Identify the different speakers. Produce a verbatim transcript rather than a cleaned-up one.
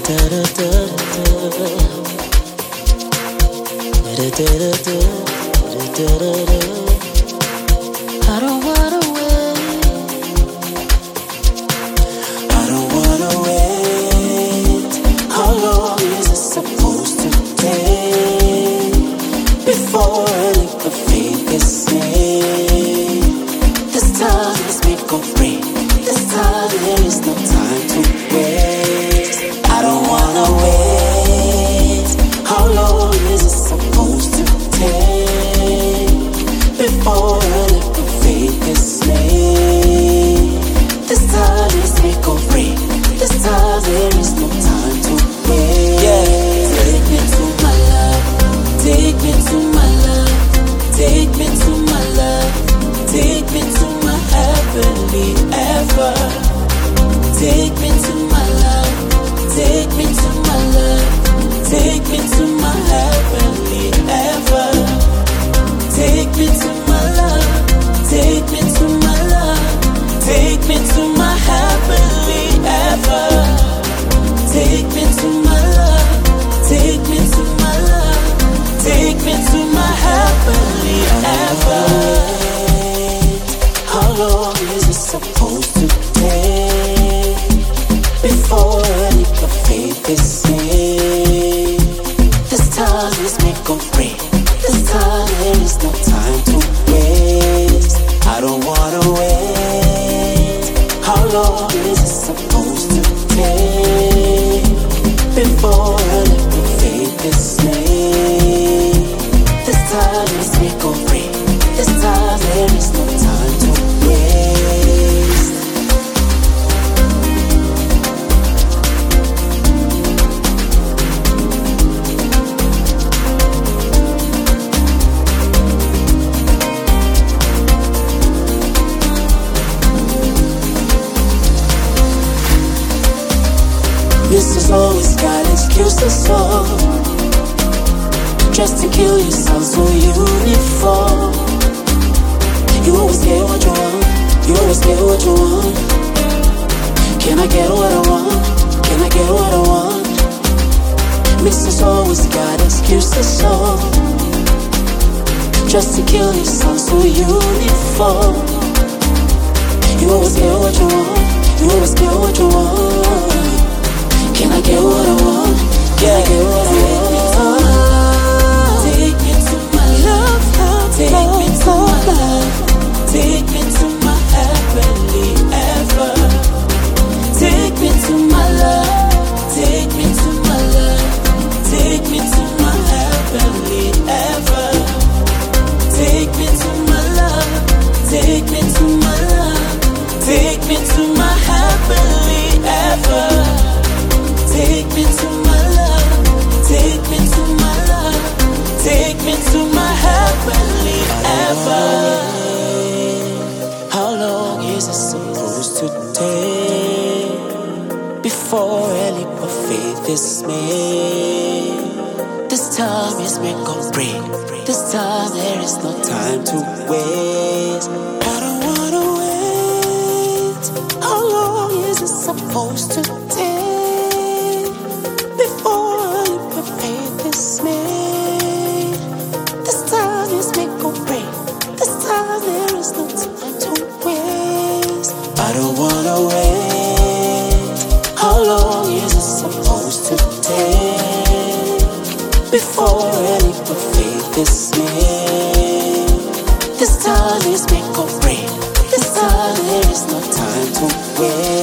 Speaker 1: I don't wanna wait. I don't wanna wait. How long is it supposed to take before a leap of faith is made? This time is make or break. This time there is no time to waste. I don't wanna wait. How long is it supposed to take before a leap of faith is made? This time is make or break. This time there is no time to wait. Yeah. Take me to my love. Take me to my love. Take me to my love. Take me to my heavenly ever. Take me to my love. Take me to my love. Take me to my heavenly ever. Take me to my love. Take me to my love. Take me to my heavenly ever. Take me to my love. Take me to my love. Take me to my heavenly ever. How long is it supposed to take before a leap of faith is made? This time is make or break. This time there is no time to waste. I don't wanna wait. How long is it supposed to take before a leap of faith is made? This time is make or break. This time there is no time to waste. Missus always got excuses for just to kill you, sound so uniform. You always get what you want. You always get what you want. Can I get what I want? Can I get what I want? Missus always got excuses for just to kill you, sound so uniform. You always get what you want. You always get what you want. Can I get what I want? Can I get what I want? Take me to my love. Take me to my love. Take me to my heavenly ever. Take me to my love. Take me to my love. Take me to my heavenly ever. Take me to my love. Take me to my love. Take me to my heavenly ever. Take me to my love. Take me to my love. Take me to my heavenly ever. How long is it supposed to take before a leap of faith is made? This time is make or break. This time there is no time to waste. I don't wanna wait. How long is it supposed to take before a leap of faith is made? This time is make or break. This time there is no time to waste. I don't wanna wait. How long is it supposed to take before a leap of faith is made? This time is make or break. This time there is no time to wait.